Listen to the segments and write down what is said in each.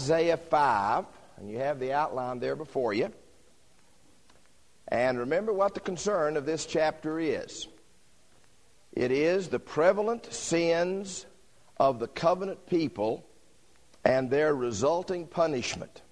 Isaiah 5, and you have the outline there before you. And remember what the concern of this chapter is. It is the prevalent sins of the covenant people and their resulting punishment.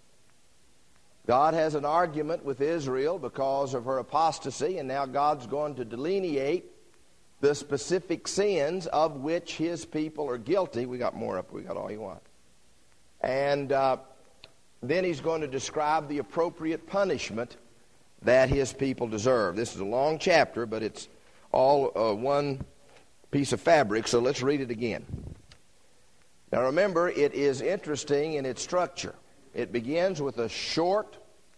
God has an argument with Israel because of her apostasy, and now God's going to delineate the specific sins of which his people are guilty. We got more up. We got all you want. And then he's going to describe the appropriate punishment that his people deserve. This is a long chapter, but it's all one piece of fabric, so let's read it again. Now remember, it is interesting in its structure. It begins with a short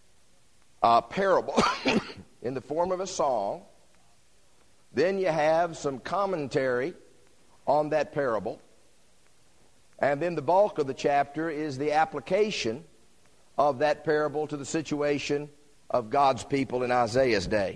parable in the form of a song. Then you have some commentary on that parable. And then the bulk of the chapter is the application of that parable to the situation of God's people in Isaiah's day.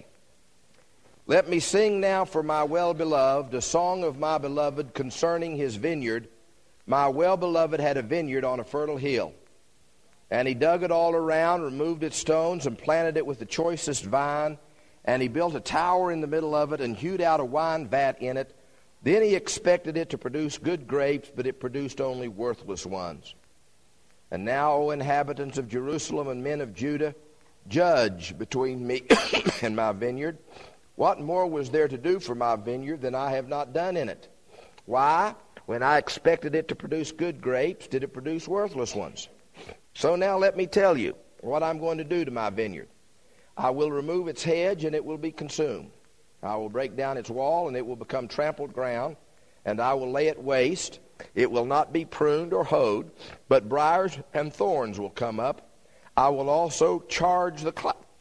Let me sing now for my well-beloved, a song of my beloved concerning his vineyard. My well-beloved had a vineyard on a fertile hill. And he dug it all around, removed its stones, and planted it with the choicest vine. And he built a tower in the middle of it, and hewed out a wine vat in it. Then he expected it to produce good grapes, but it produced only worthless ones. And now, O inhabitants of Jerusalem and men of Judah, judge between me and my vineyard. What more was there to do for my vineyard than I have not done in it? Why? When I expected it to produce good grapes, did it produce worthless ones? So now let me tell you what I'm going to do to my vineyard. I will remove its hedge, and it will be consumed. I will break down its wall, and it will become trampled ground, and I will lay it waste. It will not be pruned or hoed, but briars and thorns will come up. I will also charge the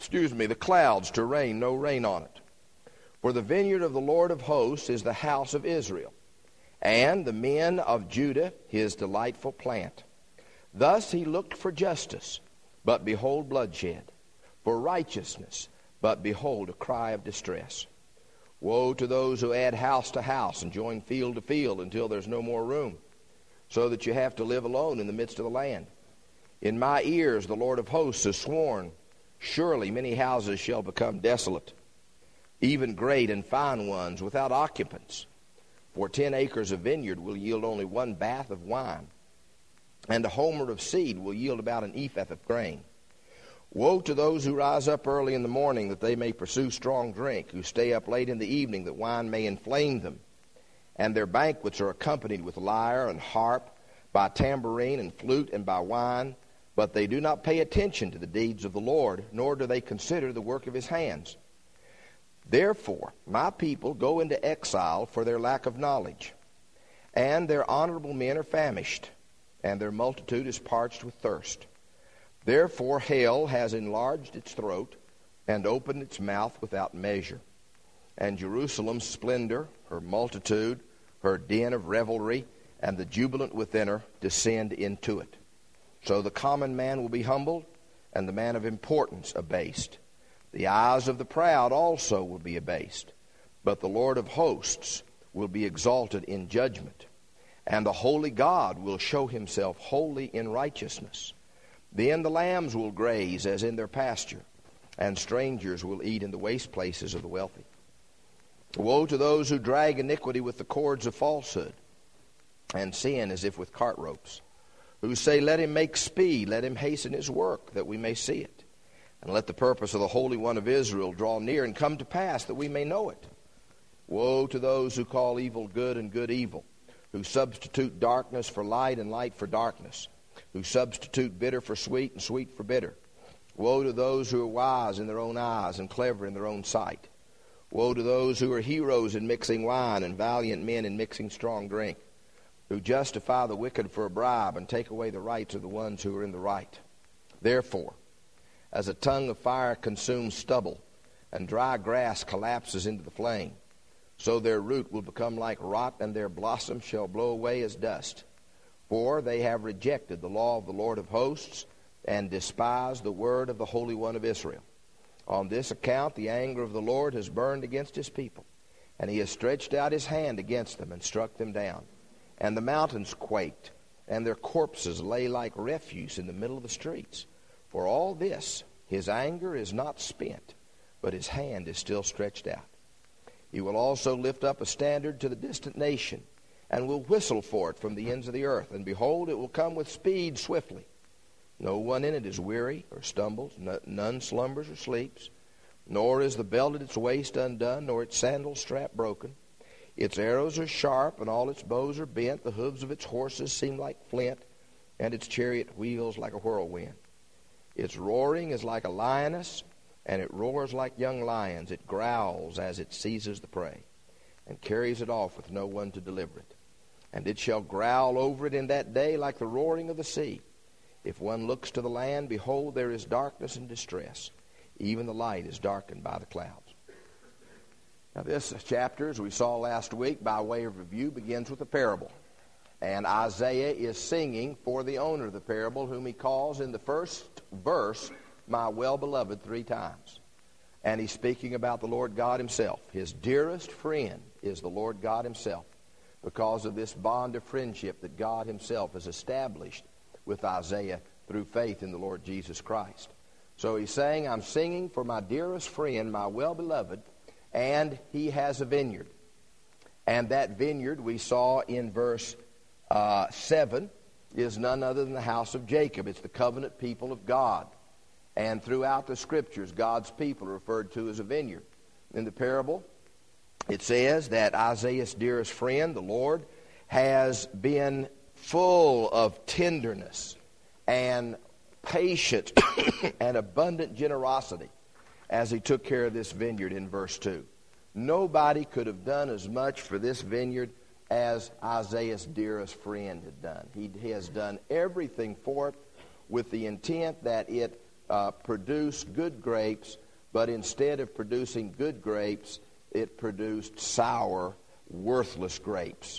clouds to rain no rain on it. For the vineyard of the Lord of hosts is the house of Israel, and the men of Judah his delightful plant. Thus he looked for justice, but behold bloodshed, for righteousness, but behold a cry of distress. Woe to those who add house to house and join field to field until there's no more room, so that you have to live alone in the midst of the land. In my ears the Lord of hosts has sworn, surely many houses shall become desolate, even great and fine ones without occupants. For 10 acres of vineyard will yield only 1 bath of wine, and a homer of seed will yield about an ephah of grain. Woe to those who rise up early in the morning that they may pursue strong drink, who stay up late in the evening that wine may inflame them. And their banquets are accompanied with lyre and harp, by tambourine and flute and by wine, but they do not pay attention to the deeds of the Lord, nor do they consider the work of his hands. Therefore my people go into exile for their lack of knowledge, and their honorable men are famished, and their multitude is parched with thirst. Therefore hell has enlarged its throat and opened its mouth without measure. And Jerusalem's splendor, her multitude, her den of revelry, and the jubilant within her descend into it. So the common man will be humbled, and the man of importance abased. The eyes of the proud also will be abased. But the Lord of hosts will be exalted in judgment, and the holy God will show himself holy in righteousness. Then the lambs will graze as in their pasture, and strangers will eat in the waste places of the wealthy. Woe to those who drag iniquity with the cords of falsehood, and sin as if with cart ropes, who say, let him make speed, let him hasten his work, that we may see it. And let the purpose of the Holy One of Israel draw near and come to pass, that we may know it. Woe to those who call evil good and good evil, who substitute darkness for light and light for darkness, who substitute bitter for sweet and sweet for bitter. Woe to those who are wise in their own eyes and clever in their own sight. Woe to those who are heroes in mixing wine and valiant men in mixing strong drink, who justify the wicked for a bribe and take away the rights of the ones who are in the right. Therefore, as a tongue of fire consumes stubble, and dry grass collapses into the flame, so their root will become like rot, and their blossom shall blow away as dust. For they have rejected the law of the Lord of hosts, and despised the word of the Holy One of Israel. On this account the anger of the Lord has burned against his people, and he has stretched out his hand against them and struck them down. And the mountains quaked, and their corpses lay like refuse in the middle of the streets. For all this, his anger is not spent, but his hand is still stretched out. He will also lift up a standard to the distant nation, and will whistle for it from the ends of the earth. And behold, it will come with speed swiftly. No one in it is weary or stumbles, none slumbers or sleeps, nor is the belt at its waist undone, nor its sandal strap broken. Its arrows are sharp, and all its bows are bent. The hooves of its horses seem like flint, and its chariot wheels like a whirlwind. Its roaring is like a lioness, and it roars like young lions. It growls as it seizes the prey, and carries it off with no one to deliver it. And it shall growl over it in that day like the roaring of the sea. If one looks to the land, behold, there is darkness and distress. Even the light is darkened by the clouds. Now this chapter, as we saw last week, by way of review, begins with a parable. And Isaiah is singing for the owner of the parable, whom he calls in the first verse, my well-beloved, 3 times. And he's speaking about the Lord God himself. His dearest friend is the Lord God himself, because of this bond of friendship that God himself has established with Isaiah through faith in the Lord Jesus Christ. So he's saying, I'm singing for my dearest friend, my well-beloved, and he has a vineyard. And that vineyard we saw in verse 7 is none other than the house of Jacob. It's the covenant people of God. And throughout the Scriptures, God's people are referred to as a vineyard. In the parable, it says that Isaiah's dearest friend, the Lord, has been full of tenderness and patience and abundant generosity as he took care of this vineyard in verse 2. Nobody could have done as much for this vineyard as Isaiah's dearest friend had done. He has done everything for it with the intent that it produced good grapes, but instead of producing good grapes, it produced sour, worthless grapes.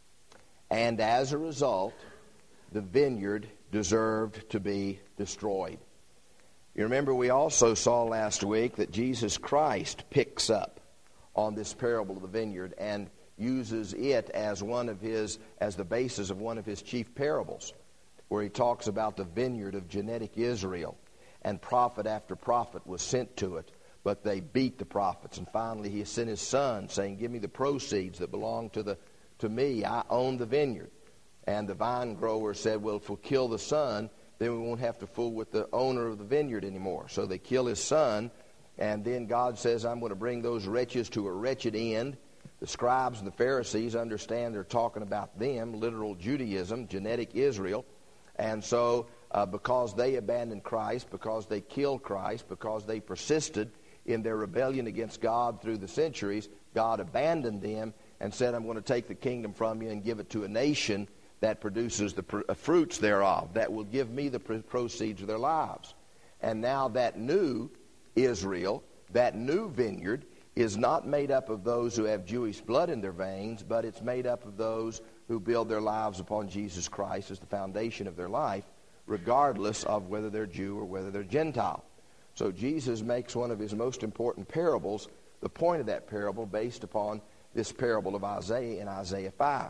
And as a result, the vineyard deserved to be destroyed. You remember we also saw last week that Jesus Christ picks up on this parable of the vineyard and uses it as the basis of one of his chief parables, where he talks about the vineyard of genetic Israel, and prophet after prophet was sent to it, but they beat the prophets. And finally he sent his son, saying, give me the proceeds that belong to me. I own the vineyard. And the vine grower said, well, if we'll kill the son, then we won't have to fool with the owner of the vineyard anymore. So they kill his son, and then God says, I'm going to bring those wretches to a wretched end. The scribes and the Pharisees understand they're talking about them, literal Judaism, genetic Israel. And so because they abandoned Christ, because they killed Christ, because they persisted in their rebellion against God through the centuries, God abandoned them and said, I'm going to take the kingdom from you and give it to a nation that produces the fruits thereof, that will give me the proceeds of their lives. And now that new Israel, that new vineyard, is not made up of those who have Jewish blood in their veins, but it's made up of those who build their lives upon Jesus Christ as the foundation of their life, regardless of whether they're Jew or whether they're Gentile. So Jesus makes one of his most important parables, the point of that parable, based upon this parable of Isaiah in Isaiah 5.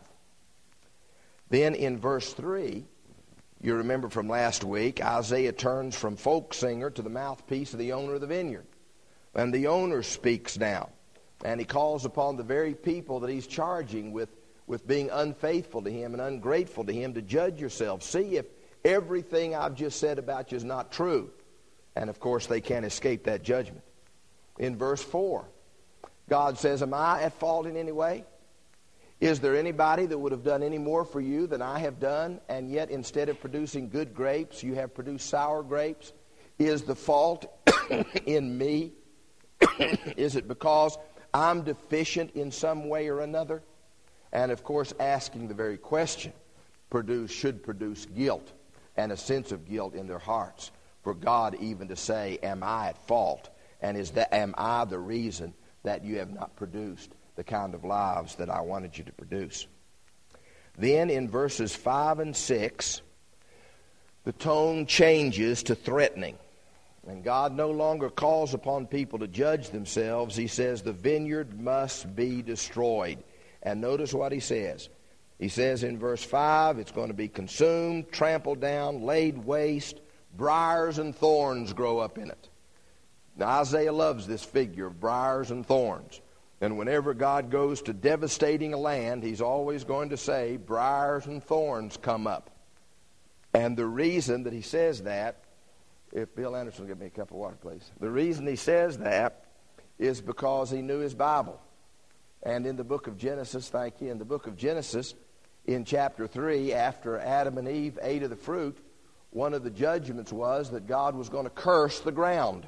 Then in verse 3, you remember from last week, Isaiah turns from folk singer to the mouthpiece of the owner of the vineyard. And the owner speaks now. And he calls upon the very people that he's charging with being unfaithful to him and ungrateful to him to judge yourselves. See if everything I've just said about you is not true. And of course they can't escape that judgment. In verse 4, God says, am I at fault in any way? Is there anybody that would have done any more for you than I have done, and yet instead of producing good grapes, you have produced sour grapes? Is the fault in me? Is it because I'm deficient in some way or another? And of course, asking the very question should produce guilt and a sense of guilt in their hearts. For God even to say, am I at fault? And am I the reason that you have not produced the kind of lives that I wanted you to produce? Then in verses 5 and 6, the tone changes to threatening. And God no longer calls upon people to judge themselves. He says the vineyard must be destroyed. And notice what he says. He says in verse 5, it's going to be consumed, trampled down, laid waste, briars and thorns grow up in it. Now, Isaiah loves this figure of briars and thorns. And whenever God goes to devastating a land, he's always going to say, briars and thorns come up. And the reason that he says that, if Bill Anderson will give me a cup of water, please. The reason he says that is because he knew his Bible. And in the book of Genesis, in the book of Genesis, in chapter 3, after Adam and Eve ate of the fruit, one of the judgments was that God was going to curse the ground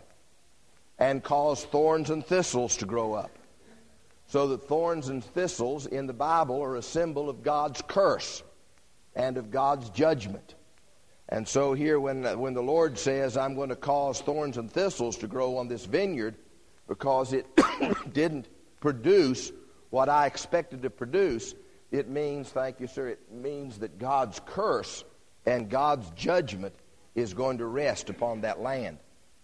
and cause thorns and thistles to grow up. So that thorns and thistles in the Bible are a symbol of God's curse and of God's judgment. And so here when the Lord says, I'm going to cause thorns and thistles to grow on this vineyard because it didn't produce what I expected to produce, it means, thank you, sir, it means that God's curse and God's judgment is going to rest upon that land.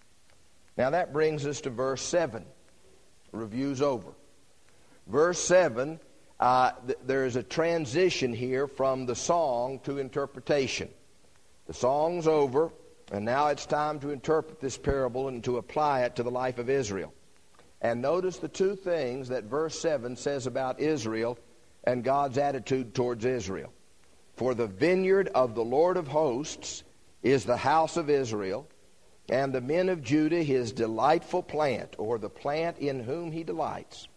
Now that brings us to verse 7. Review's over. Verse 7, there is a transition here from the song to interpretation. The song's over, and now it's time to interpret this parable and to apply it to the life of Israel. And notice the two things that verse 7 says about Israel and God's attitude towards Israel. For the vineyard of the Lord of hosts is the house of Israel, and the men of Judah his delightful plant, or the plant in whom he delights.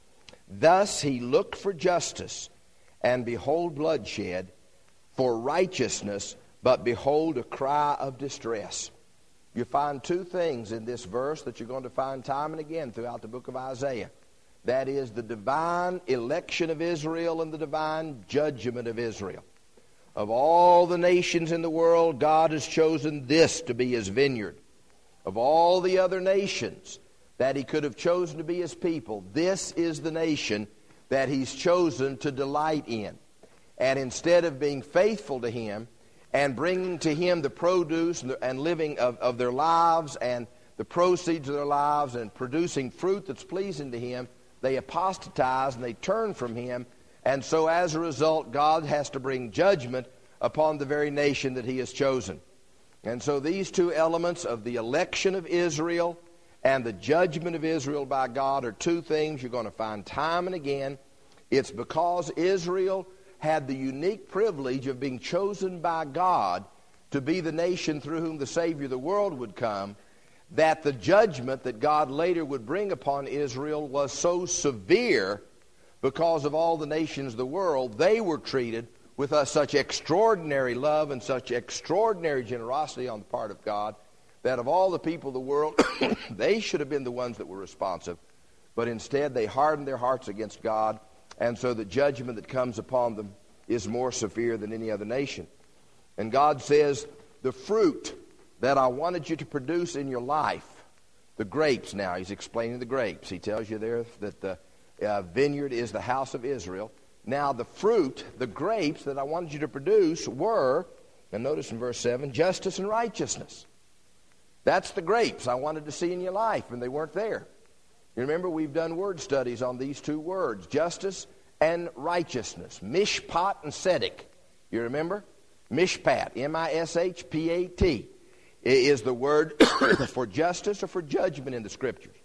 Thus he looked for justice, and behold bloodshed, for righteousness, but behold a cry of distress. You find two things in this verse that you're going to find time and again throughout the book of Isaiah. That is the divine election of Israel and the divine judgment of Israel. Of all the nations in the world, God has chosen this to be his vineyard. Of all the other nations that he could have chosen to be his people, this is the nation that he's chosen to delight in. And instead of being faithful to him and bringing to him the produce and living of their lives and the proceeds of their lives and producing fruit that's pleasing to him, they apostatize and they turn from him. And so as a result, God has to bring judgment upon the very nation that he has chosen. And so these two elements of the election of Israel and the judgment of Israel by God are two things you're going to find time and again. It's because Israel had the unique privilege of being chosen by God to be the nation through whom the Savior of the world would come, that the judgment that God later would bring upon Israel was so severe because of all the nations of the world. They were treated with such extraordinary love and such extraordinary generosity on the part of God that of all the people of the world, they should have been the ones that were responsive. But instead, they hardened their hearts against God, and so the judgment that comes upon them is more severe than any other nation. And God says, the fruit that I wanted you to produce in your life, the grapes now, he's explaining the grapes. He tells you there that the vineyard is the house of Israel. Now the fruit, the grapes that I wanted you to produce were, and notice in verse 7, justice and righteousness. That's the grapes I wanted to see in your life, and they weren't there. You remember, we've done word studies on these two words, justice and righteousness. Mishpat and tzedek. You remember? Mishpat, M-I-S-H-P-A-T, is the word for justice or for judgment in the Scriptures.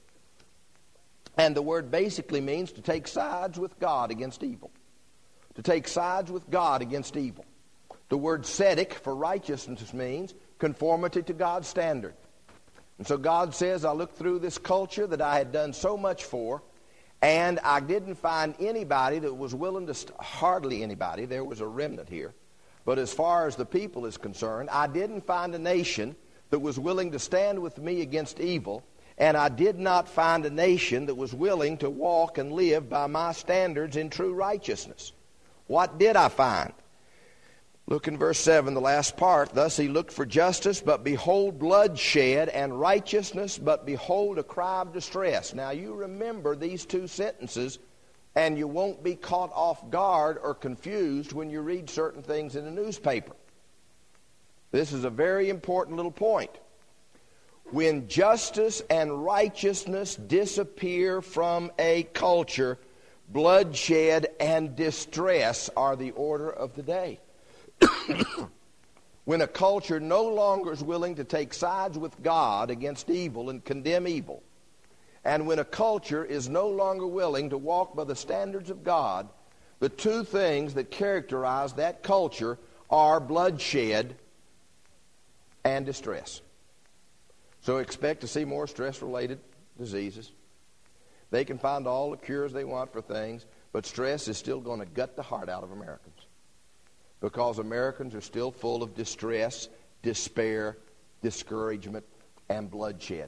And the word basically means to take sides with God against evil. To take sides with God against evil. The word tzedek for righteousness means conformity to God's standard. And so God says, I looked through this culture that I had done so much for, and I didn't find anybody that was willing to, hardly anybody, there was a remnant here. But as far as the people is concerned, I didn't find a nation that was willing to stand with me against evil, and I did not find a nation that was willing to walk and live by my standards in true righteousness. What did I find? Look in verse 7, the last part. Thus he looked for justice, but behold bloodshed, and righteousness, but behold a cry of distress. Now you remember these two sentences, and you won't be caught off guard or confused when you read certain things in the newspaper. This is a very important little point. When justice and righteousness disappear from a culture, bloodshed, and distress are the order of the day. When a culture no longer is willing to take sides with God against evil and condemn evil, and when a culture is no longer willing to walk by the standards of God, the two things that characterize that culture are bloodshed and distress. So expect to see more stress-related diseases. They can find all the cures they want for things, but stress is still going to gut the heart out of Americans, because Americans are still full of distress, despair, discouragement, and bloodshed.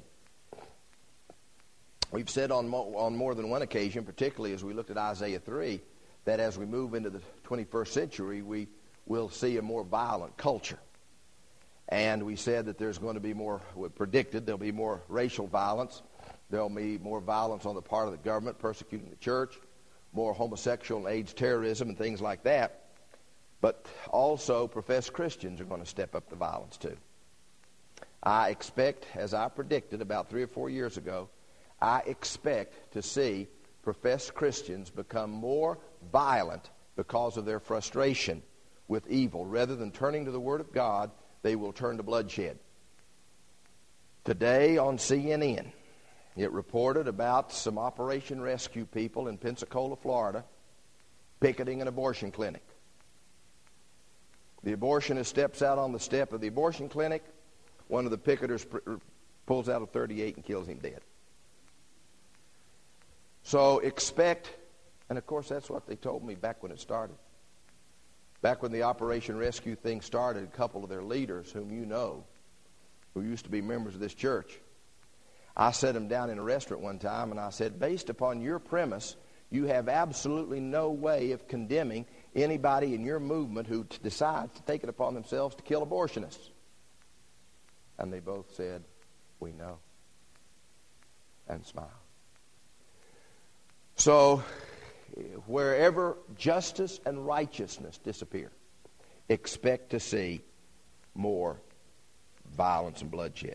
We've said on more than one occasion, particularly as we looked at Isaiah 3, that as we move into the 21st century, we will see a more violent culture. And we said that there's going to be more, we predicted there'll be more racial violence. There'll be more violence on the part of the government persecuting the church, more homosexual and AIDS terrorism and things like that. But also professed Christians are going to step up the violence too. I expect, as I predicted about 3 or 4 years ago, I expect to see professed Christians become more violent because of their frustration with evil. Rather than turning to the Word of God, they will turn to bloodshed. Today on CNN, it reported about some Operation Rescue people in Pensacola, Florida, picketing an abortion clinic. The abortionist steps out on the step of the abortion clinic. One of the picketers pulls out a .38 and kills him dead. So expect, and of course that's what they told me back when it started. Back when the Operation Rescue thing started, a couple of their leaders, whom you know, who used to be members of this church, I sat them down in a restaurant one time and I said, based upon your premise, you have absolutely no way of condemning anybody in your movement who decides to take it upon themselves to kill abortionists. And they both said, we know, and smiled. So, wherever justice and righteousness disappear, expect to see more violence and bloodshed.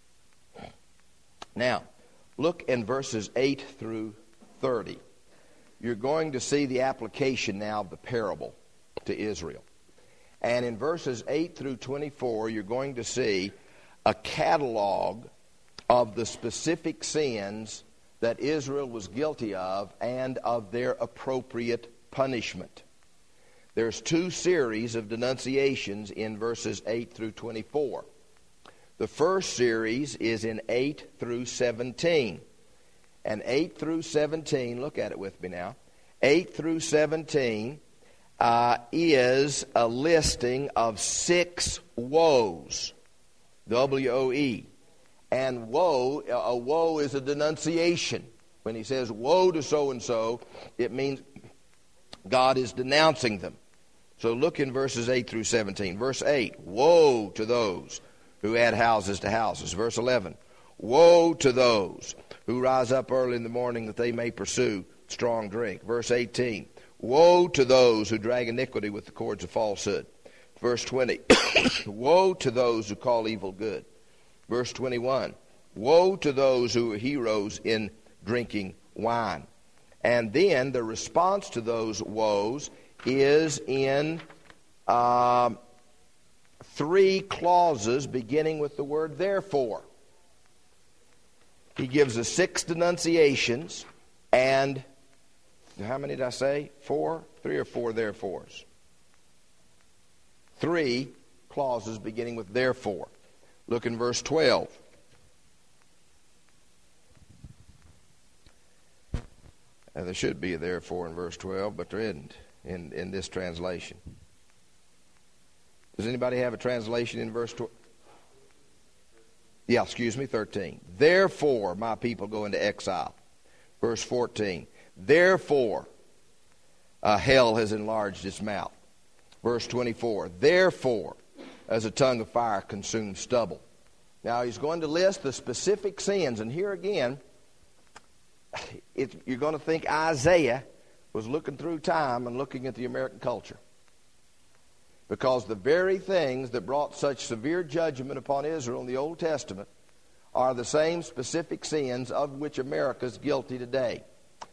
Now, look in verses 8 through 30. You're going to see the application now of the parable to Israel. And in verses 8 through 24, you're going to see a catalog of the specific sins that Israel was guilty of and of their appropriate punishment. There's 2 series of denunciations in verses 8 through 24. The first series is in 8 through 17. And 8 through 17, look at it with me now. 8 through 17 is a listing of 6 woes. W-O-E. And a woe is a denunciation. When he says woe to so-and-so, it means God is denouncing them. So look in verses 8 through 17. Verse 8, woe to those who add houses to houses. Verse 11, woe to those who rise up early in the morning that they may pursue strong drink. Verse 18, woe to those who drag iniquity with the cords of falsehood. Verse 20, woe to those who call evil good. Verse 21, woe to those who are heroes in drinking wine. And then the response to those woes is in 3 clauses beginning with the word therefore. He gives us 6 denunciations and, how many did I say? 4? 3 or 4 therefores. 3 clauses beginning with therefore. Look in verse 12. Now, there should be a therefore in verse 12, but there isn't in this translation. Does anybody have a translation in verse 12? Yeah, 13. Therefore, my people go into exile. Verse 14. Therefore, hell has enlarged its mouth. Verse 24. Therefore, as a tongue of fire consumes stubble. Now, he's going to list the specific sins. And here again, you're going to think Isaiah was looking through time and looking at the American culture. Because the very things that brought such severe judgment upon Israel in the Old Testament are the same specific sins of which America is guilty today.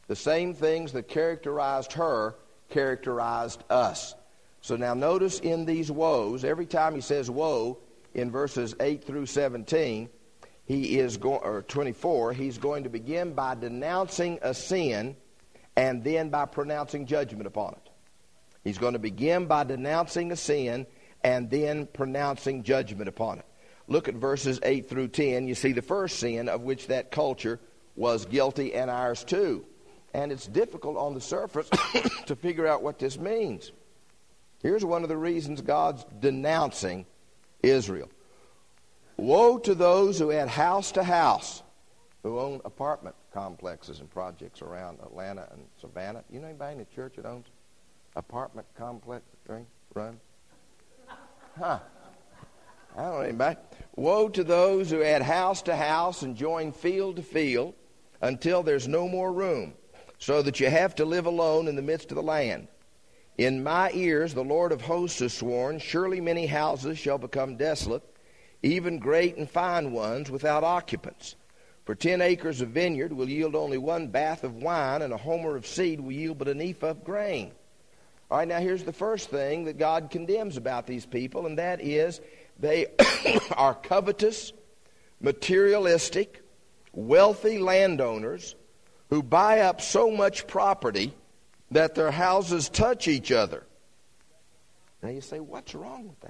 The same things that characterized her characterized us. So now notice in these woes, every time he says woe in verses 8 through 17, he is going, or 24, he's going to begin by denouncing a sin and then by pronouncing judgment upon it. He's going to begin by denouncing a sin and then pronouncing judgment upon it. Look at verses 8 through 10. You see the first sin of which that culture was guilty, and ours too. And it's difficult on the surface to figure out what this means. Here's one of the reasons God's denouncing Israel. Woe to those who add house to house, who own apartment complexes and projects around Atlanta and Savannah. You know anybody in the church that owns apartment complex run? Huh. I don't know anybody. Woe to those who add house to house and join field to field until there's no more room, so that you have to live alone in the midst of the land. In my ears the Lord of hosts has sworn, surely many houses shall become desolate, even great and fine ones without occupants. For 10 acres of vineyard will yield only 1 bath of wine, and a homer of seed will yield but an ephah of grain. All right, now here's the first thing that God condemns about these people, and that is they are covetous, materialistic, wealthy landowners who buy up so much property that their houses touch each other. Now you say, what's wrong with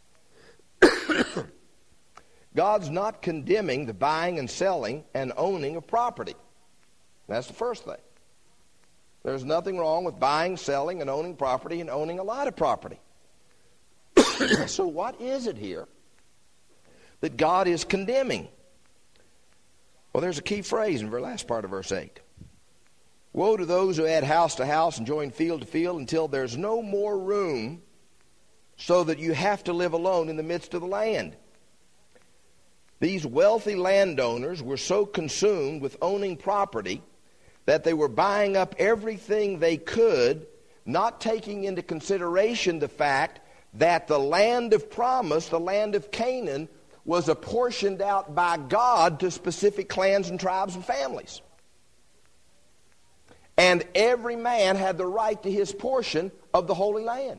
that? God's not condemning the buying and selling and owning of property. That's the first thing. There's nothing wrong with buying, selling, and owning property and owning a lot of property. So what is it here that God is condemning? Well, there's a key phrase in the last part of verse 8. Woe to those who add house to house and join field to field until there's no more room, so that you have to live alone in the midst of the land. These wealthy landowners were so consumed with owning property that they were buying up everything they could, not taking into consideration the fact that the land of promise, the land of Canaan, was apportioned out by God to specific clans and tribes and families. And every man had the right to his portion of the Holy Land.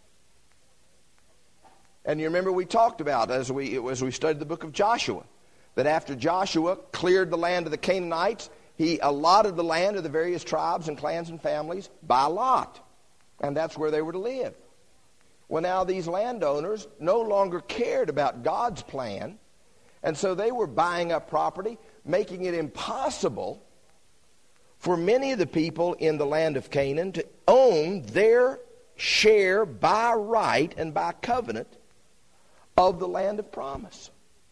And you remember we talked about, as we studied the book of Joshua, that after Joshua cleared the land of the Canaanites, he allotted the land to the various tribes and clans and families by lot. And that's where they were to live. Well, now these landowners no longer cared about God's plan, and so they were buying up property, making it impossible for many of the people in the land of Canaan to own their share by right and by covenant of the land of promise.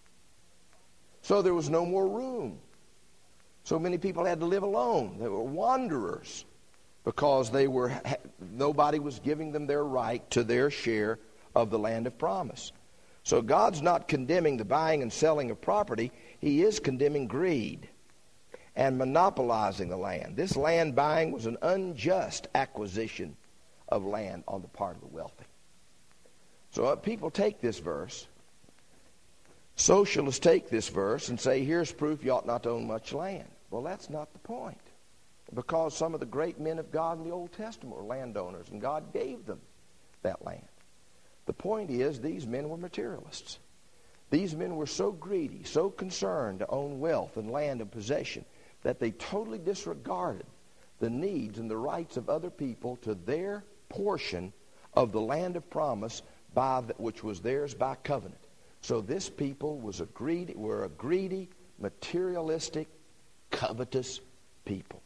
So there was no more room. So many people had to live alone. They were wanderers because nobody was giving them their right to their share of the land of promise. So God's not condemning the buying and selling of property. He is condemning greed and monopolizing the land. This land buying was an unjust acquisition of land on the part of the wealthy. So people take this verse, socialists take this verse and say, here's proof you ought not to own much land. Well, that's not the point. Because some of the great men of God in the Old Testament were landowners, and God gave them that land. The point is, these men were materialists. These men were so greedy, so concerned to own wealth and land and possession, that they totally disregarded the needs and the rights of other people to their portion of the land of promise, which was theirs by covenant. So this people were a greedy, materialistic, covetous people.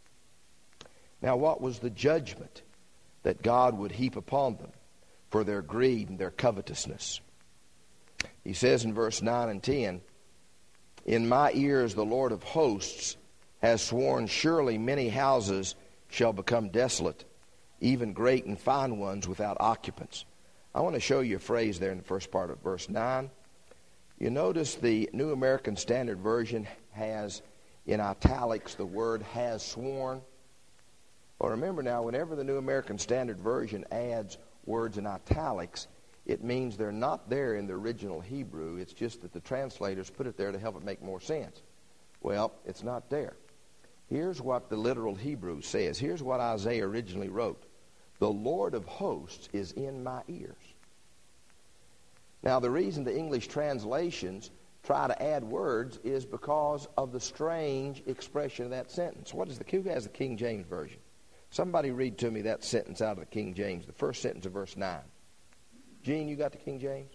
Now, what was the judgment that God would heap upon them for their greed and their covetousness? He says in verse 9 and 10, in my ears the Lord of hosts has sworn, surely many houses shall become desolate, even great and fine ones without occupants. I want to show you a phrase there in the first part of verse 9. You notice the New American Standard Version has in italics the word has sworn. Well, remember now, whenever the New American Standard Version adds words in italics, it means they're not there in the original Hebrew. It's just that the translators put it there to help it make more sense. Well, it's not there. Here's what the literal Hebrew says. Here's what Isaiah originally wrote. The Lord of hosts is in my ears. Now, the reason the English translations try to add words is because of the strange expression of that sentence. Who has the King James Version? Somebody read to me that sentence out of the King James, the first sentence of verse 9. Gene, you got the King James?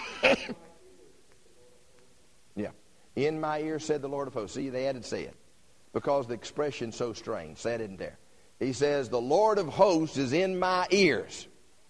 Yeah. In my ear said the Lord of hosts. See, they added said, because the expression's so strange. Said isn't there. He says, the Lord of hosts is in my ears.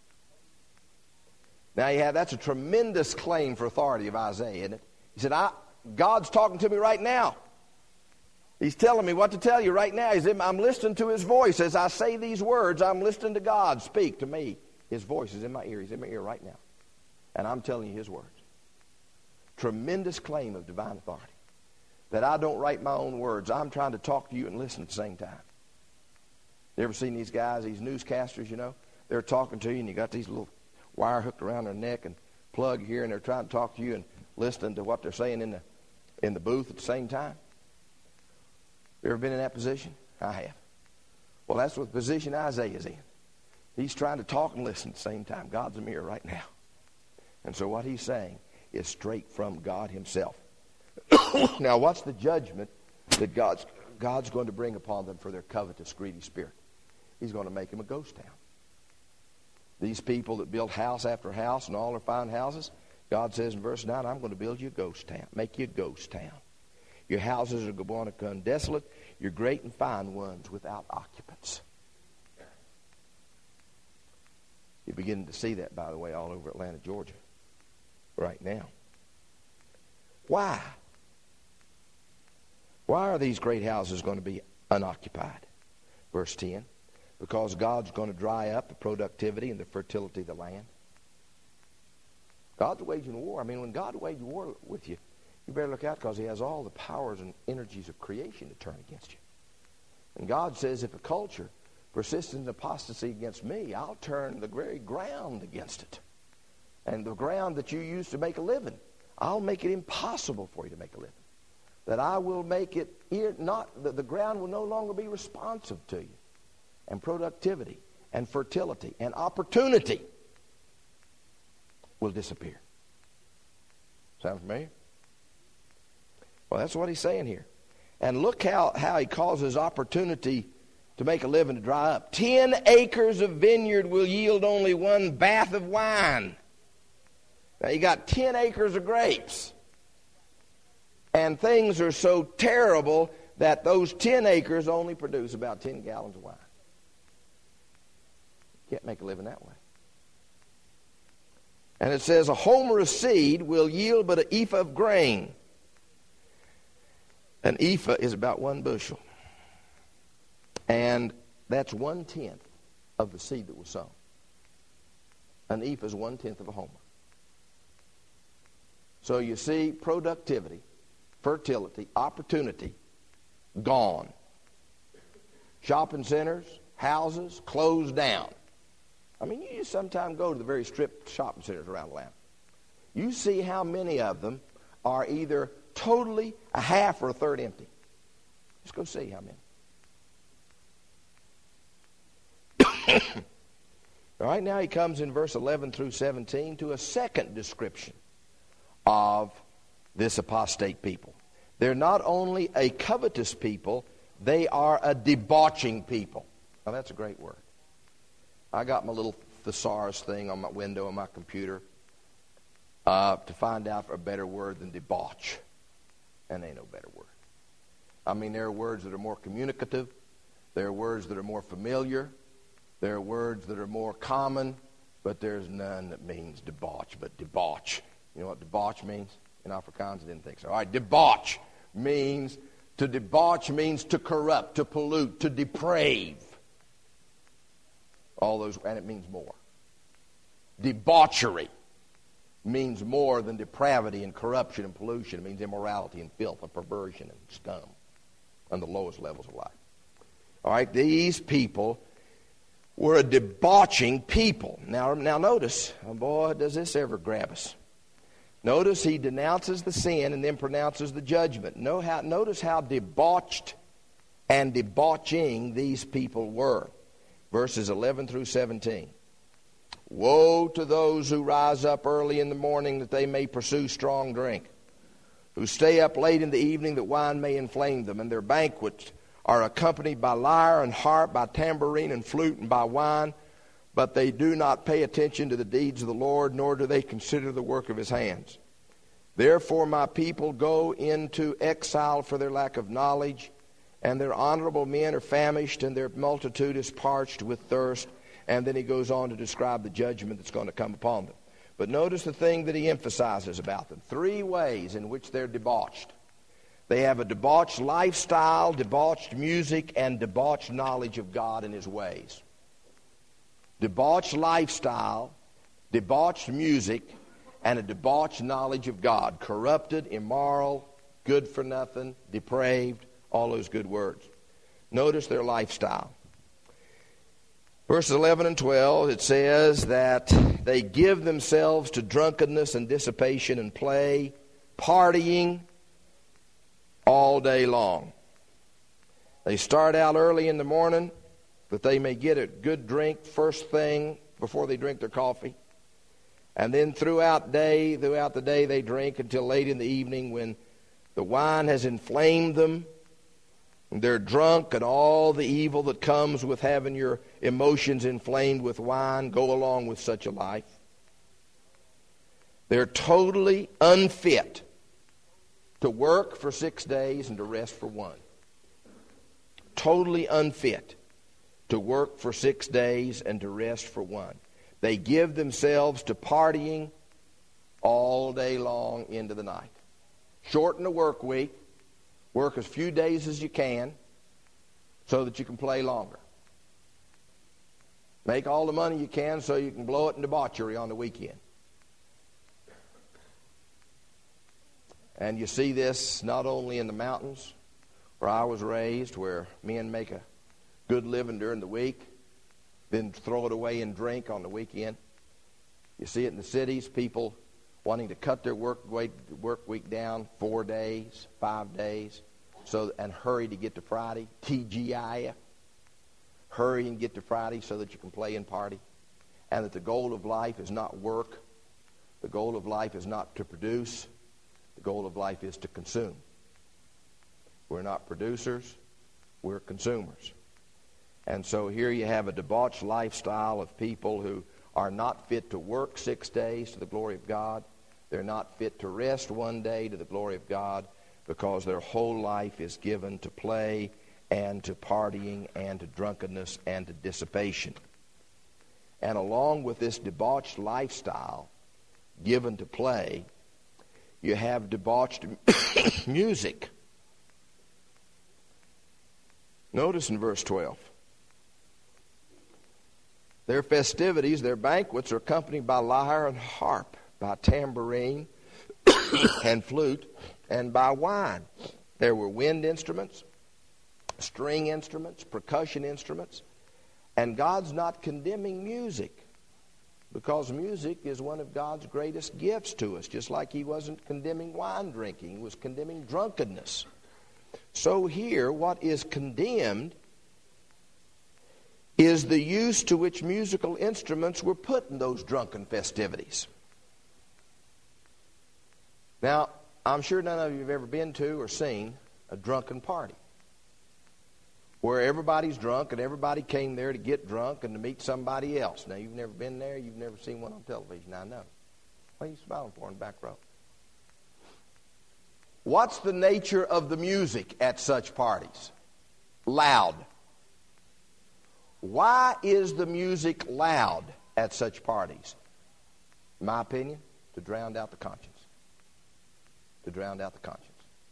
Now, that's a tremendous claim for authority of Isaiah, isn't it? He said, God's talking to me right now. He's telling me what to tell you right now. I'm listening to his voice. As I say these words, I'm listening to God speak to me. His voice is in my ear. He's in my ear right now. And I'm telling you his words. Tremendous claim of divine authority. That I don't write my own words. I'm trying to talk to you and listen at the same time. You ever seen these guys, these newscasters, you know? They're talking to you and you got these little wire hooked around their neck and plug here, and they're trying to talk to you and listening to what they're saying in the booth at the same time. You ever been in that position? I have. Well, that's what the position Isaiah's in. He's trying to talk and listen at the same time. God's in the mirror right now. And so what he's saying is straight from God himself. Now, what's the judgment that God's going to bring upon them for their covetous, greedy spirit? He's going to make them a ghost town. These people that build house after house and all their fine houses, God says in verse 9, I'm going to build you a ghost town, make you a ghost town. Your houses are going to become desolate, your great and fine ones without occupants. You're beginning to see that, by the way, all over Atlanta, Georgia, right now. Why? Why are these great houses going to be unoccupied? Verse 10. Because God's going to dry up the productivity and the fertility of the land. God's waging war. I mean, when God wages war with you, you better look out, because he has all the powers and energies of creation to turn against you. And God says, if a culture persists in apostasy against me, I'll turn the very ground against it. And the ground that you use to make a living, I'll make it impossible for you to make a living. That I will make it, the ground will no longer be responsive to you. And productivity and fertility and opportunity will disappear. Sound familiar? Well, that's what he's saying here. And look how he causes opportunity to make a living to dry up. 10 acres of vineyard will yield only 1 bath of wine. Now you got 10 acres of grapes. And things are so terrible that those 10 acres only produce about 10 gallons of wine. Can't make a living that way. And it says a homer of seed will yield but an ephah of grain. An ephah is about 1 bushel. And that's 1/10 of the seed that was sown. An ephah is 1/10 of a homer. So you see, productivity, fertility, opportunity, gone. Shopping centers, houses, closed down. I mean, you just sometimes go to the very stripped shopping centers around Atlanta. You see how many of them are either totally a half or a third empty. Just go see how many. All right, now he comes in verse 11 through 17 to a second description of this apostate people. They're not only a covetous people, they are a debauching people. Now, that's a great word. I got my little thesaurus thing on my window on my computer to find out for a better word than debauch. And ain't no better word. I mean, there are words that are more communicative. There are words that are more familiar. There are words that are more common. But there's none that means debauch, but debauch. You know what debauch means? In Afrikaans, I didn't think so. All right, debauch means to corrupt, to pollute, to deprave. All those, and it means more. Debauchery means more than depravity and corruption and pollution. It means immorality and filth and perversion and scum on the lowest levels of life. All right, these people were a debauching people. Now notice, oh boy, does this ever grab us. Notice he denounces the sin and then pronounces the judgment. Notice how debauched and debauching these people were. Verses 11 through 17. Woe to those who rise up early in the morning that they may pursue strong drink, who stay up late in the evening that wine may inflame them, and their banquets are accompanied by lyre and harp, by tambourine and flute, and by wine, but they do not pay attention to the deeds of the Lord, nor do they consider the work of his hands. Therefore my people go into exile for their lack of knowledge, and their honorable men are famished, and their multitude is parched with thirst. And then he goes on to describe the judgment that's going to come upon them. But notice the thing that he emphasizes about them. 3 ways in which they're debauched. They have a debauched lifestyle, debauched music, and debauched knowledge of God and his ways. Debauched lifestyle, debauched music, and a debauched knowledge of God. Corrupted, immoral, good for nothing, depraved, all those good words. Notice their lifestyle. Verses 11 and 12, it says that they give themselves to drunkenness and dissipation and play, partying all day long. They start out early in the morning that they may get a good drink first thing before they drink their coffee. And then throughout the day they drink until late in the evening when the wine has inflamed them. They're drunk, and all the evil that comes with having your emotions inflamed with wine go along with such a life. They're totally unfit to work for 6 days and to rest for 1. Totally unfit to work for 6 days and to rest for 1. They give themselves to partying all day long into the night. Shorten the work week. Work as few days as you can so that you can play longer. Make all the money you can so you can blow it in debauchery on the weekend. And you see this not only in the mountains where I was raised, where men make a good living during the week, then throw it away and drink on the weekend. You see it in the cities, people wanting to cut their work week down 4 days, 5 days, and hurry to get to Friday. TGIF. Hurry and get to Friday so that you can play and party. And that the goal of life is not work. The goal of life is not to produce. The goal of life is to consume. We're not producers. We're consumers. And so here you have a debauched lifestyle of people who are not fit to work 6 days to the glory of God. They're not fit to rest 1 day to the glory of God, because their whole life is given to play and to partying and to drunkenness and to dissipation. And along with this debauched lifestyle given to play, you have debauched music. Notice in verse 12. Their festivities, their banquets are accompanied by lyre and harp, by tambourine and flute, and by wine. There were wind instruments, string instruments, percussion instruments, and God's not condemning music, because music is one of God's greatest gifts to us, just like he wasn't condemning wine drinking, he was condemning drunkenness. So here, what is condemned is the use to which musical instruments were put in those drunken festivities. Now, I'm sure none of you have ever been to or seen a drunken party where everybody's drunk and everybody came there to get drunk and to meet somebody else. Now, you've never been there. You've never seen one on television. I know. What are you smiling for in the back row? What's the nature of the music at such parties? Loud. Why is the music loud at such parties? In my opinion, to drown out the conscience. To drown out the conscience.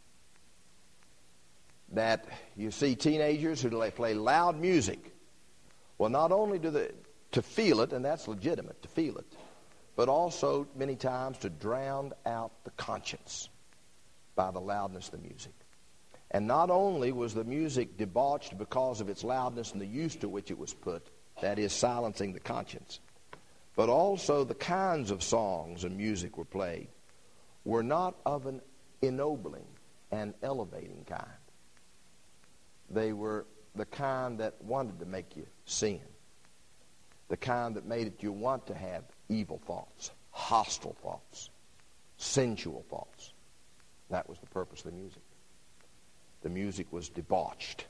That you see teenagers who play loud music. Well, not only to feel it, and that's legitimate, to feel it, but also many times to drown out the conscience by the loudness of the music. And not only was the music debauched because of its loudness and the use to which it was put, that is, silencing the conscience, but also the kinds of songs and music were played were not of an ennobling and elevating kind. They were the kind that wanted to make you sin. The kind that made it you want to have evil thoughts, hostile thoughts, sensual thoughts. That was the purpose of the music. The music was debauched.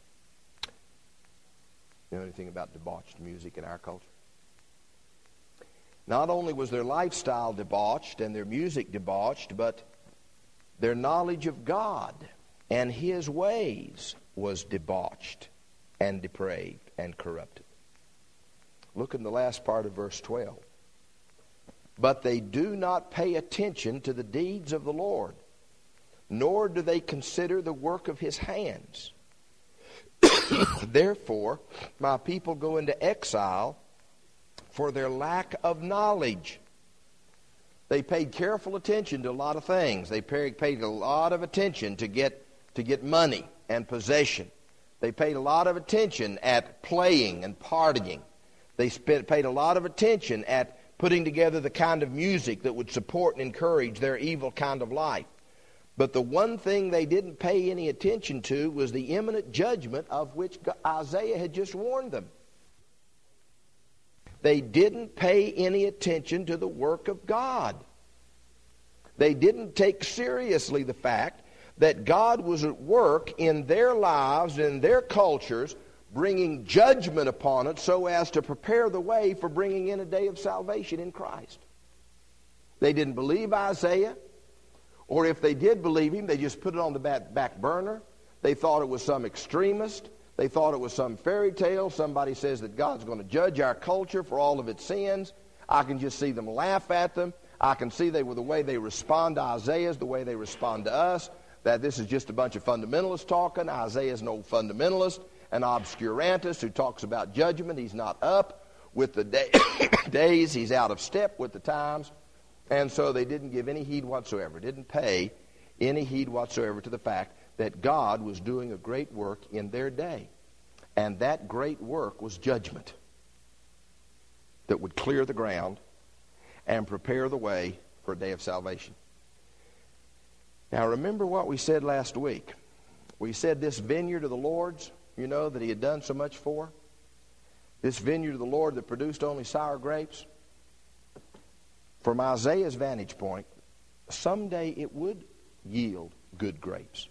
You know anything about debauched music in our culture? Not only was their lifestyle debauched and their music debauched, but their knowledge of God and His ways was debauched and depraved and corrupted. Look in the last part of verse 12. But they do not pay attention to the deeds of the Lord, nor do they consider the work of His hands. Therefore, my people go into exile for their lack of knowledge. They paid careful attention to a lot of things. They paid a lot of attention to get money and possession. They paid a lot of attention at playing and partying. They paid a lot of attention at putting together the kind of music that would support and encourage their evil kind of life. But the one thing they didn't pay any attention to was the imminent judgment of which Isaiah had just warned them. They didn't pay any attention to the work of God. They didn't take seriously the fact that God was at work in their lives and in their cultures, bringing judgment upon it so as to prepare the way for bringing in a day of salvation in Christ. They didn't believe Isaiah, or if they did believe him, they just put it on the back burner. They thought it was some extremist. They thought it was some fairy tale. Somebody says that God's going to judge our culture for all of its sins. I can just see them laugh at them. I can see the way they respond to Isaiah is the way they respond to us, that this is just a bunch of fundamentalists talking. Isaiah is an old fundamentalist, an obscurantist who talks about judgment. He's not up with the days. He's out of step with the times. And so they didn't give any heed whatsoever, didn't pay any heed whatsoever to the fact that God was doing a great work in their day. And that great work was judgment that would clear the ground and prepare the way for a day of salvation. Now remember what we said last week. We said this vineyard of the Lord's, you know, that He had done so much for. This vineyard of the Lord that produced only sour grapes. From Isaiah's vantage point, someday it would yield good grapes.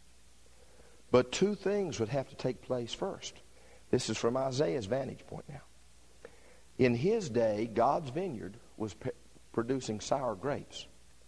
But two things would have to take place first. This is from Isaiah's vantage point now. In his day, God's vineyard was producing sour grapes.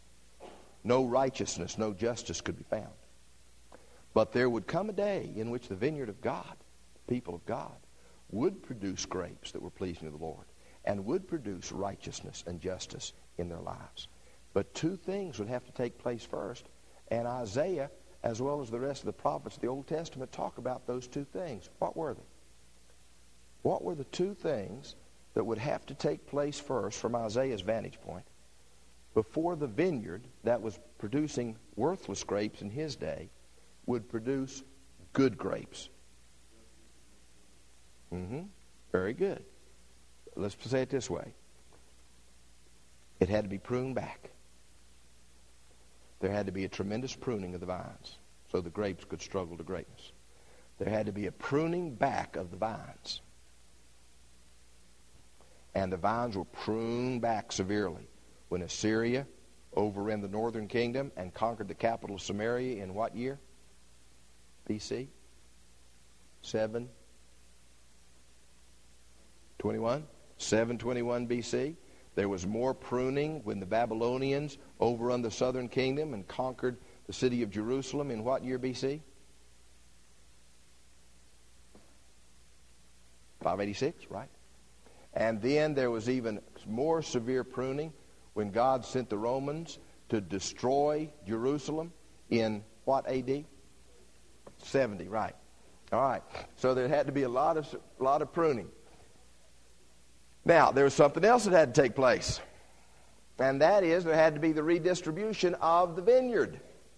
No righteousness, no justice could be found. But there would come a day in which the vineyard of God, the people of God, would produce grapes that were pleasing to the Lord and would produce righteousness and justice in their lives. But two things would have to take place first, and Isaiah, as well as the rest of the prophets of the Old Testament, talk about those two things. What were they? What were the two things that would have to take place first from Isaiah's vantage point before the vineyard that was producing worthless grapes in his day would produce good grapes? Very good. Let's say it this way. It had to be pruned back. There had to be a tremendous pruning of the vines so the grapes could struggle to greatness. There had to be a pruning back of the vines. And the vines were pruned back severely when Assyria overran the northern kingdom and conquered the capital of Samaria in what year? BC? 721? 721 BC. There was more pruning when the Babylonians overrun the southern kingdom and conquered the city of Jerusalem in what year BC? 586, right? And then there was even more severe pruning when God sent the Romans to destroy Jerusalem in what AD? 70, right. All right. So there had to be a lot of pruning. Now, there was something else that had to take place. And that is there had to be the redistribution of the vineyard.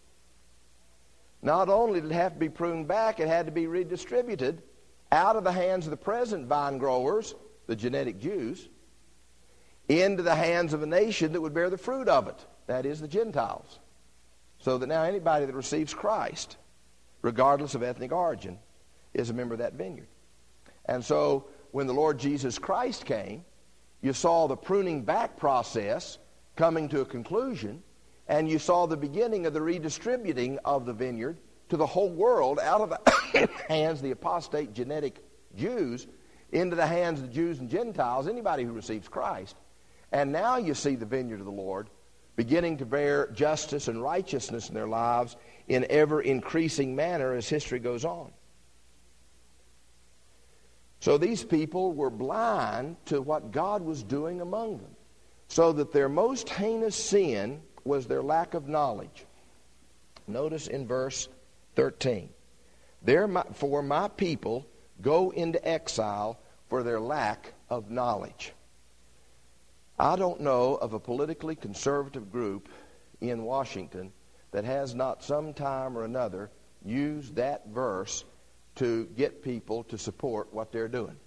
Not only did it have to be pruned back, it had to be redistributed out of the hands of the present vine growers, the genetic Jews, into the hands of a nation that would bear the fruit of it, that is, the Gentiles. So that now anybody that receives Christ, regardless of ethnic origin, is a member of that vineyard. And so when the Lord Jesus Christ came, you saw the pruning back process coming to a conclusion, and you saw the beginning of the redistributing of the vineyard to the whole world out of the hands of the apostate genetic Jews into the hands of the Jews and Gentiles, anybody who receives Christ. And now you see the vineyard of the Lord beginning to bear justice and righteousness in their lives in ever-increasing manner as history goes on. So these people were blind to what God was doing among them, so that their most heinous sin was their lack of knowledge. Notice in verse 13, "Therefore my people go into exile for their lack of knowledge." I don't know of a politically conservative group in Washington that has not sometime or another used that verse to get people to support what they're doing.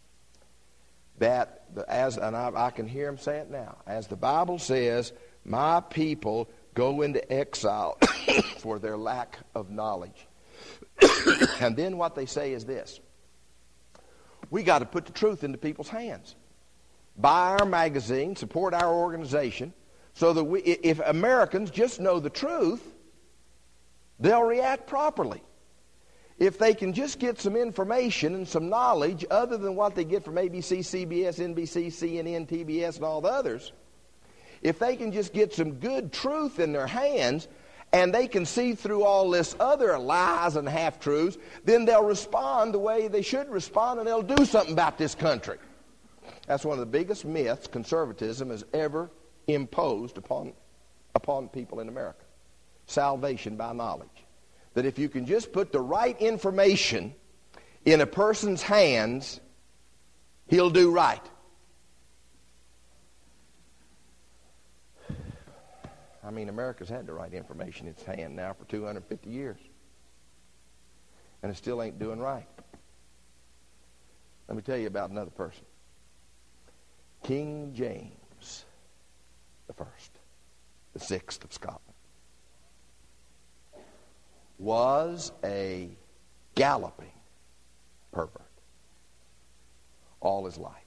I can hear them say it now. As the Bible says, my people go into exile for their lack of knowledge. And then what they say is this: we got to put the truth into people's hands. Buy our magazine, support our organization, so that if Americans just know the truth, they'll react properly. If they can just get some information and some knowledge other than what they get from ABC, CBS, NBC, CNN, TBS, and all the others, if they can just get some good truth in their hands and they can see through all this other lies and half-truths, then they'll respond the way they should respond, and they'll do something about this country. That's one of the biggest myths conservatism has ever imposed upon people in America. Salvation by knowledge. That if you can just put the right information in a person's hands, he'll do right. I mean, America's had the right information in its hand now for 250 years. And it still ain't doing right. Let me tell you about another person. King James the First, the sixth of Scotland, was a galloping pervert all his life.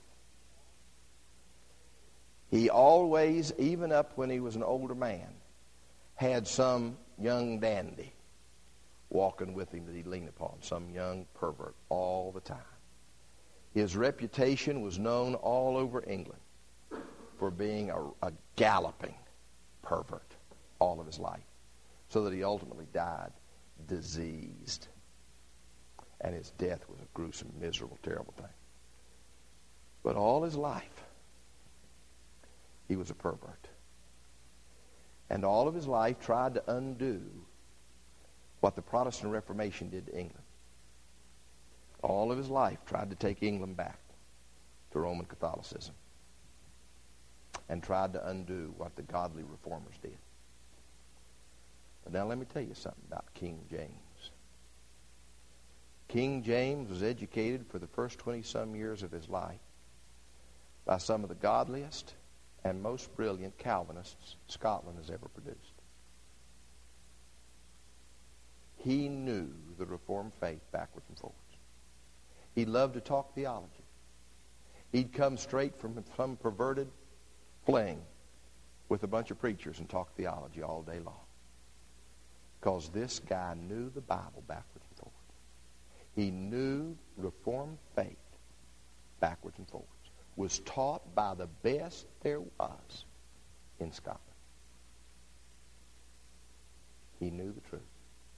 He always, even up when he was an older man, had some young dandy walking with him that he'd lean upon, some young pervert all the time. His reputation was known all over England for being a galloping pervert all of his life, so that he ultimately died diseased. And his death was a gruesome, miserable, terrible thing. But all his life, he was a pervert. And all of his life tried to undo what the Protestant Reformation did to England. All of his life tried to take England back to Roman Catholicism and tried to undo what the godly reformers did. But now let me tell you something about King James. King James was educated for the first 20-some years of his life by some of the godliest and most brilliant Calvinists Scotland has ever produced. He knew the Reformed faith backwards and forwards. He loved to talk theology. He'd come straight from some perverted fling with a bunch of preachers and talk theology all day long. Because this guy knew the Bible backwards and forwards. He knew Reformed faith backwards and forwards. Was taught by the best there was in Scotland. He knew the truth.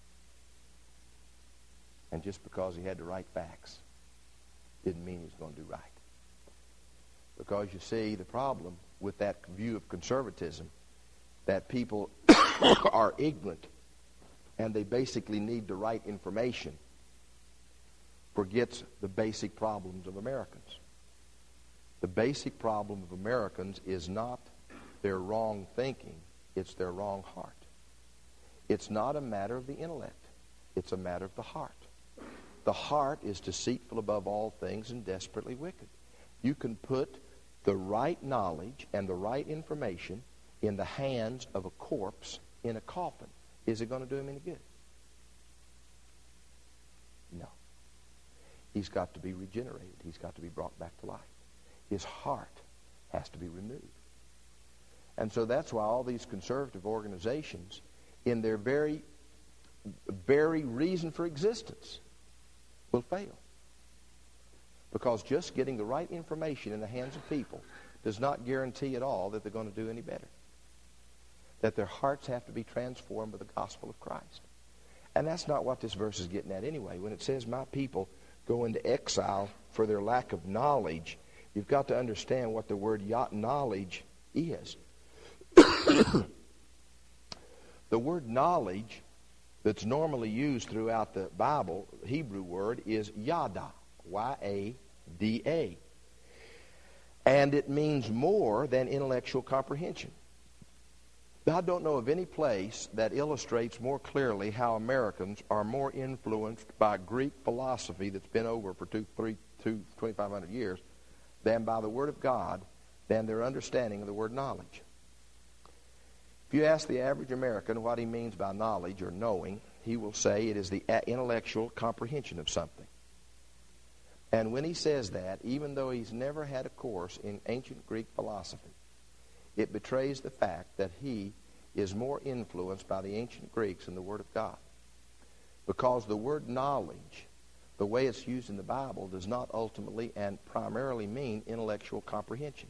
And just because he had the right facts didn't mean he was going to do right. Because you see, the problem with that view of conservatism, that people are ignorant and they basically need the right information, forgets the basic problems of Americans. The basic problem of Americans is not their wrong thinking, it's their wrong heart. It's not a matter of the intellect, it's a matter of the heart. The heart is deceitful above all things and desperately wicked. You can put the right knowledge and the right information in the hands of a corpse in a coffin. Is it going to do him any good? No. He's got to be regenerated. He's got to be brought back to life. His heart has to be renewed. And so that's why all these conservative organizations, in their very reason for existence, will fail. Because just getting the right information in the hands of people does not guarantee at all that they're going to do any better. That their hearts have to be transformed by the gospel of Christ. And that's not what this verse is getting at anyway. When it says, my people go into exile for their lack of knowledge, you've got to understand what the word knowledge is. The word knowledge that's normally used throughout the Bible, Hebrew word, is yada, Y-A-D-A. And it means more than intellectual comprehension. I don't know of any place that illustrates more clearly how Americans are more influenced by Greek philosophy that's been over for 2,500 years than by the Word of God, than their understanding of the word knowledge. If you ask the average American what he means by knowledge or knowing, he will say it is the intellectual comprehension of something. And when he says that, even though he's never had a course in ancient Greek philosophy, it betrays the fact that he is more influenced by the ancient Greeks than the Word of God. Because the word knowledge, the way it's used in the Bible, does not ultimately and primarily mean intellectual comprehension.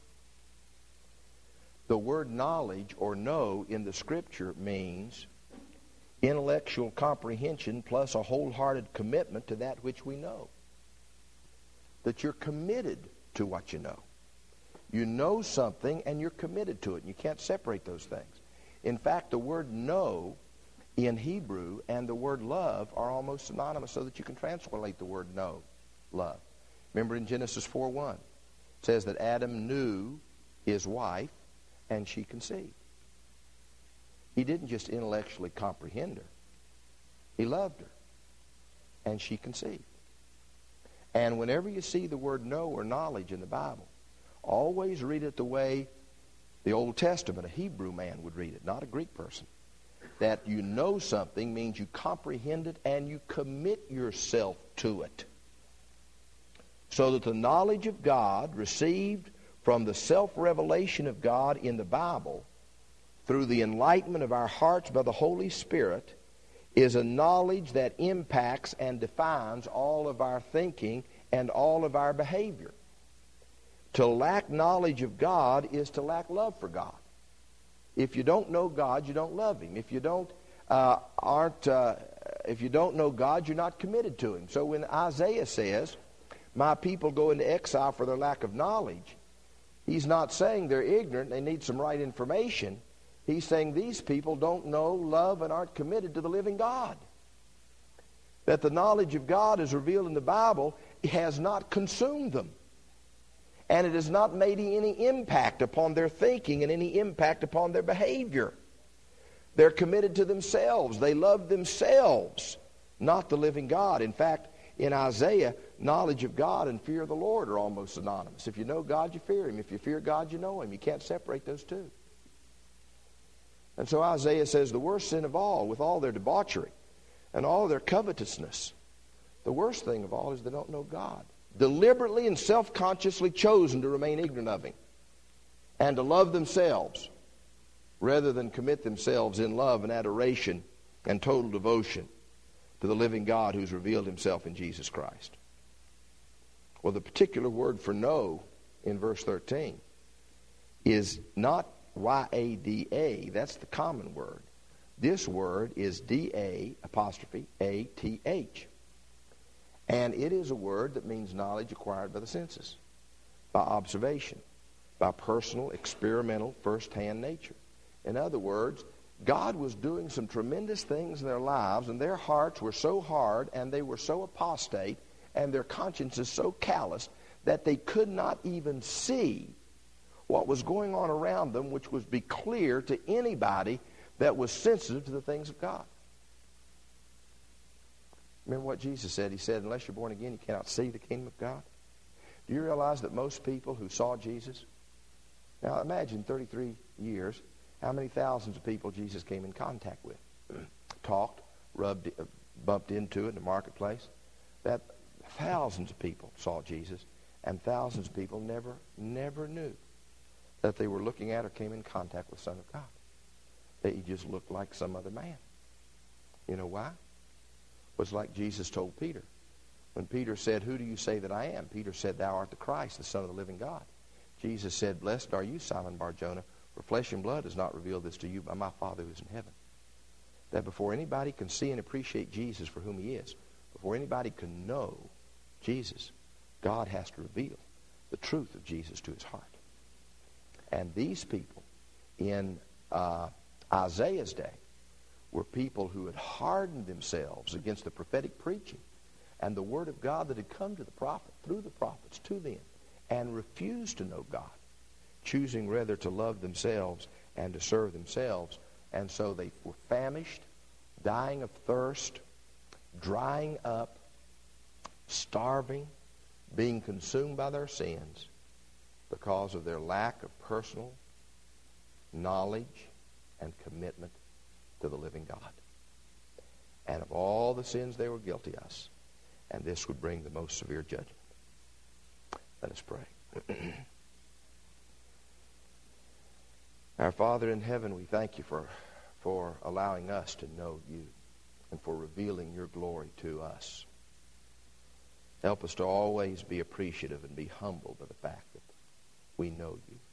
The word knowledge or know in the Scripture means intellectual comprehension plus a wholehearted commitment to that which we know. That you're committed to what you know. You know something and you're committed to it. And you can't separate those things. In fact, the word know in Hebrew and the word love are almost synonymous, so that you can translate the word know, love. Remember in Genesis 4:1, it says that Adam knew his wife and she conceived. He didn't just intellectually comprehend her. He loved her and she conceived. And whenever you see the word know or knowledge in the Bible, always read it the way the Old Testament, a Hebrew man, would read it, not a Greek person. That you know something means you comprehend it and you commit yourself to it. So that the knowledge of God received from the self-revelation of God in the Bible through the enlightenment of our hearts by the Holy Spirit is a knowledge that impacts and defines all of our thinking and all of our behavior. To lack knowledge of God is to lack love for God. If you don't know God, you don't love Him. If you don't know God, you're not committed to Him. So when Isaiah says, "My people go into exile for their lack of knowledge," he's not saying they're ignorant, they need some right information. He's saying these people don't know, love, and aren't committed to the living God. That the knowledge of God as revealed in the Bible has not consumed them. And it has not made any impact upon their thinking and any impact upon their behavior. They're committed to themselves. They love themselves, not the living God. In fact, in Isaiah, knowledge of God and fear of the Lord are almost synonymous. If you know God, you fear Him. If you fear God, you know Him. You can't separate those two. And so Isaiah says the worst sin of all, with all their debauchery and all their covetousness, the worst thing of all is they don't know God. Deliberately and self-consciously chosen to remain ignorant of Him and to love themselves rather than commit themselves in love and adoration and total devotion to the living God who's revealed Himself in Jesus Christ. Well, the particular word for know in verse 13 is not Y-A-D-A. That's the common word. This word is D-A apostrophe A-T-H. And it is a word that means knowledge acquired by the senses, by observation, by personal, experimental, first-hand nature. In other words, God was doing some tremendous things in their lives, and their hearts were so hard, and they were so apostate, and their consciences so calloused, that they could not even see what was going on around them, which would be clear to anybody that was sensitive to the things of God. Remember what Jesus said? He said, unless you're born again, you cannot see the kingdom of God. Do you realize that most people who saw Jesus, now imagine 33 years, how many thousands of people Jesus came in contact with? Talked, bumped into it in the marketplace. That thousands of people saw Jesus, and thousands of people never knew that they were looking at or came in contact with the Son of God. That he just looked like some other man. You know why? It was like Jesus told Peter. When Peter said, "Who do you say that I am?" Peter said, "Thou art the Christ, the Son of the living God." Jesus said, "Blessed are you, Simon Bar-Jonah, for flesh and blood has not revealed this to you, but my Father who is in heaven." That before anybody can see and appreciate Jesus for whom he is, before anybody can know Jesus, God has to reveal the truth of Jesus to his heart. And these people in Isaiah's day were people who had hardened themselves against the prophetic preaching and the word of God that had come to the prophet, through the prophets, to them, and refused to know God, choosing rather to love themselves and to serve themselves. And so they were famished, dying of thirst, drying up, starving, being consumed by their sins because of their lack of personal knowledge and commitment to the living God. And of all the sins they were guilty of, and this would bring the most severe judgment. Let us pray. Our Father in heaven, we thank you for allowing us to know you and for revealing your glory to us. Help us to always be appreciative and be humbled by the fact that we know you.